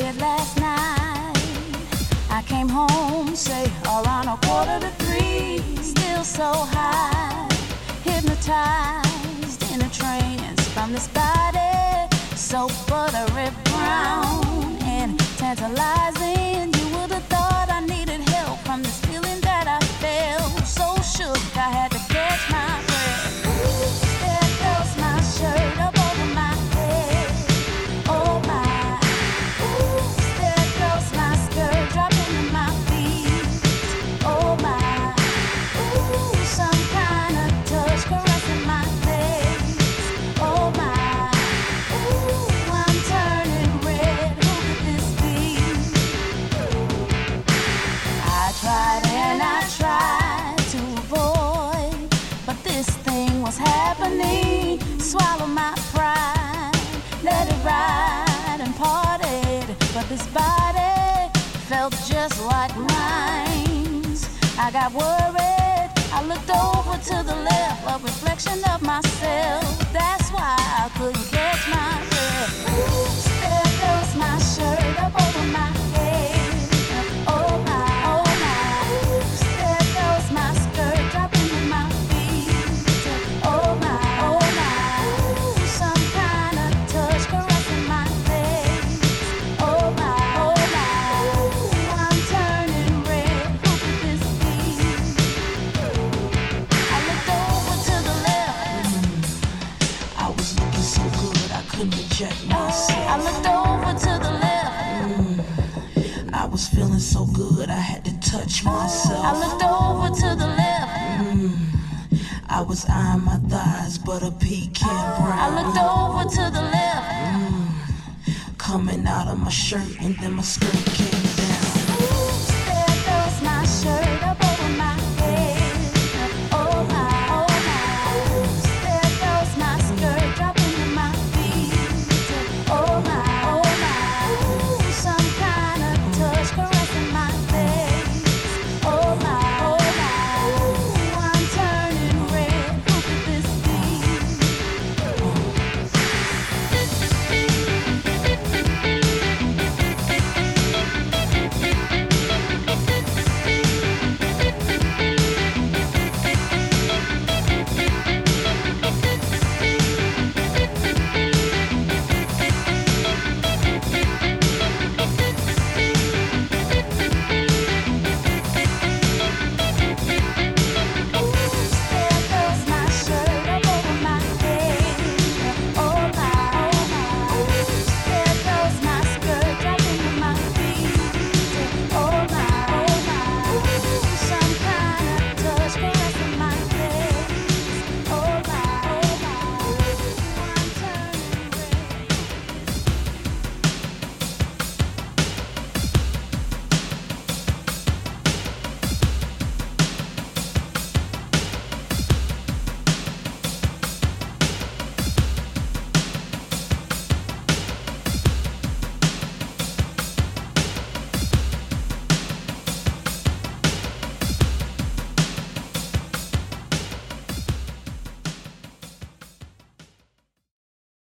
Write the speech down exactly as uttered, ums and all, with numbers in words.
bed last night. I came home, say, around a quarter to three. Still so high, hypnotized in a trance from this body, so buttery brown and tantalizing. You would have thought I needed help from this feeling that I felt. So shook, I had to catch my breath. There goes my shirt up over my head. Oh my. There goes my skirt dropping to my feet. Oh my. Some kind of touch caressing my face. Oh my. I'm turning red. Who could this be? I tried and I tried to avoid, but this thing was happening. Swallow my pride, let it ride and parted. But this body felt just like mine. I got worried, I looked over to the left, a reflection of myself. That's why I couldn't catch my breath. There goes my shirt up over my head. Oh my, oh my. There goes my skirt dropping to my feet. Oh my, oh my. Some kind of touch caressing my face. Oh my, oh my. I'm turning red. Who could this be? I looked over to the left. I was looking so good I couldn't reject myself. I looked over to the left. I was feeling so good I had to touch myself. I looked over to the left. I was eyeing my thighs, but a pecan brown. I looked over to the left. Coming out of my shirt and then my skirt came